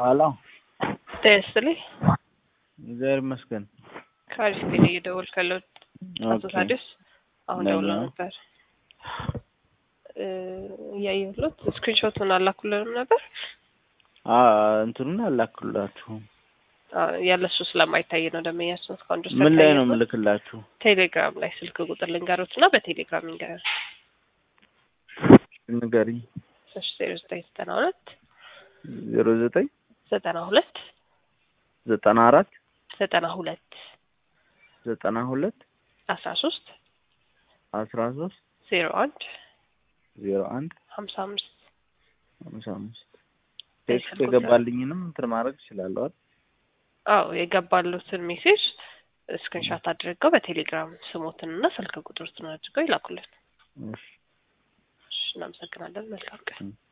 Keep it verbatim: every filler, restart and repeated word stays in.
አሎ ተስሊ ዘር መስገን ካሪስ ቢኒ ደውል ከለው አቶ ታዲስ አሁን ደውል ነበር እ ያየሁት ስክሪንሾቱን አላኩልንም ነበር አ እንትኑን አላኩላችሁ ያለሱ ስለማይታይ ነው ደመያችን እስካሁን ምን ላይ ነው ምልክላችሁ ቴሌግራም ላይ ስልክ ቁጥር ልንገሮትና በቴሌግራም እንገር ንገሪ ዜሮ ዘጠኝ ዘጠና ሁለት ዜሮ ዘጠኝ ዘጠና ሁለት ዘጠና አራት ዘጠና ሁለት ዘጠና ሁለት አስራ ሶስት አስራ ሶስት ዜሮ አንድ ዜሮ አንድ ሀምሳ አምስት ሀምሳ አምስት ቴክስት የገባልኝንም እንትን ማድረግ እችላለሁ አይደል? አዎ የገባሉትን ሜሴጅ ስክሪንሾት አድርገው በቴሌግራም ስሞትንና ስልክ ቁጥሩን አድርገው ይላኩልን። እሺ እናመሰግናለን። መልካም ቀን።